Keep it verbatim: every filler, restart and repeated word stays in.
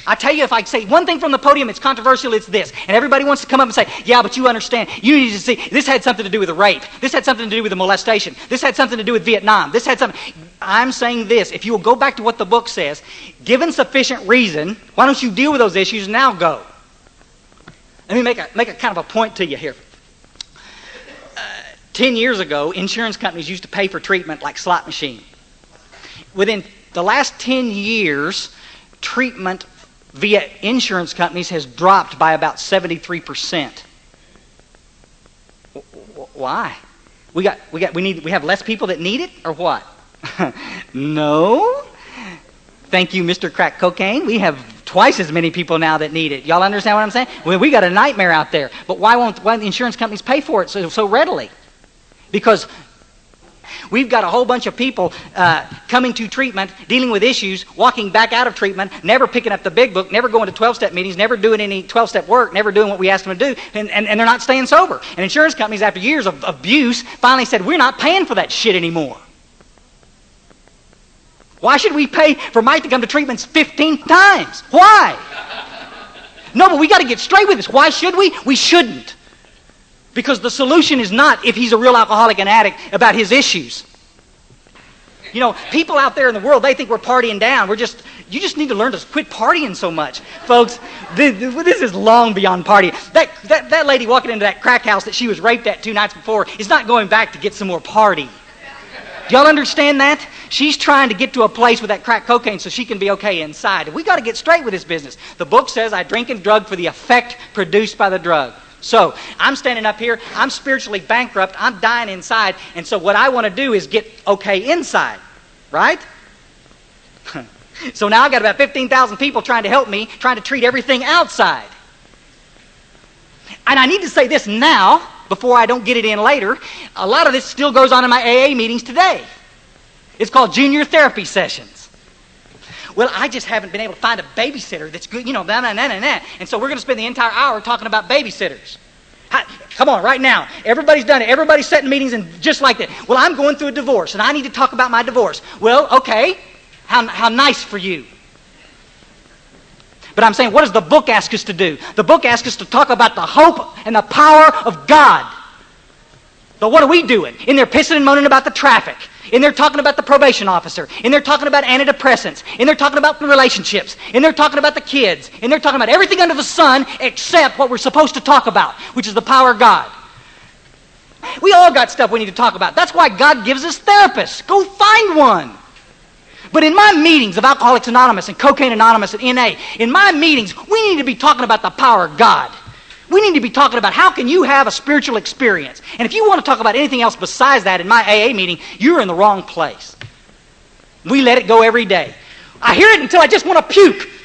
I tell you, if I say one thing from the podium, it's controversial, it's this. And everybody wants to come up and say, yeah, but you understand. You need to see, this had something to do with a rape. This had something to do with a molestation. This had something to do with Vietnam. This had something. I'm saying this. If you will go back to what the book says, given sufficient reason, why don't you deal with those issues and now go? Let me make a, make a kind of a point to you here. Uh, ten years ago, insurance companies used to pay for treatment like slot machine. Within the last ten years, treatment via insurance companies has dropped by about seventy-three percent. Why? We got we got we need we have less people that need it, or what? No. Thank you, Mister Crack Cocaine. We have twice as many people now that need it. Y'all understand what I'm saying? Well, we got a nightmare out there. But why won't why the insurance companies pay for it so so readily? Because we've got a whole bunch of people uh, coming to treatment, dealing with issues, walking back out of treatment, never picking up the big book, never going to twelve-step meetings, never doing any twelve-step work, never doing what we asked them to do, and, and, and they're not staying sober. And insurance companies, after years of abuse, finally said, we're not paying for that shit anymore. Why should we pay for Mike to come to treatments fifteen times? Why? No, but we got to get straight with this. Why should we? We shouldn't. Because the solution is not, if he's a real alcoholic and addict, about his issues. You know, people out there in the world, they think we're partying down. We're just, you just need to learn to quit partying so much. Folks, this, this is long beyond partying. That, that, that lady walking into that crack house that she was raped at two nights before is not going back to get some more party. Do y'all understand that? She's trying to get to a place with that crack cocaine so she can be okay inside. We got to get straight with this business. The book says, I drink and drug for the effect produced by the drug. So, I'm standing up here, I'm spiritually bankrupt, I'm dying inside, and so what I want to do is get okay inside, right? So now I've got about fifteen thousand people trying to help me, trying to treat everything outside. And I need to say this now, before I don't get it in later. A lot of this still goes on in my A A meetings today. It's called junior therapy sessions. Well, I just haven't been able to find a babysitter that's good, you know, nah, nah, nah, nah, nah. And so we're going to spend the entire hour talking about babysitters. How, come on, right now. Everybody's done it. Everybody's setting meetings and just like that. Well, I'm going through a divorce, and I need to talk about my divorce. Well, okay. How, how nice for you. But I'm saying, what does the book ask us to do? The book asks us to talk about the hope and the power of God. But what are we doing? In there pissing and moaning about the traffic. In there talking about the probation officer. In there talking about antidepressants. In there talking about the relationships. In there talking about the kids. In there talking about everything under the sun except what we're supposed to talk about, which is the power of God. We all got stuff we need to talk about. That's why God gives us therapists. Go find one. But in my meetings of Alcoholics Anonymous and Cocaine Anonymous and N A, in my meetings, we need to be talking about the power of God. We need to be talking about how can you have a spiritual experience. And if you want to talk about anything else besides that in my A A meeting, you're in the wrong place. We let it go every day. I hear it until I just want to puke.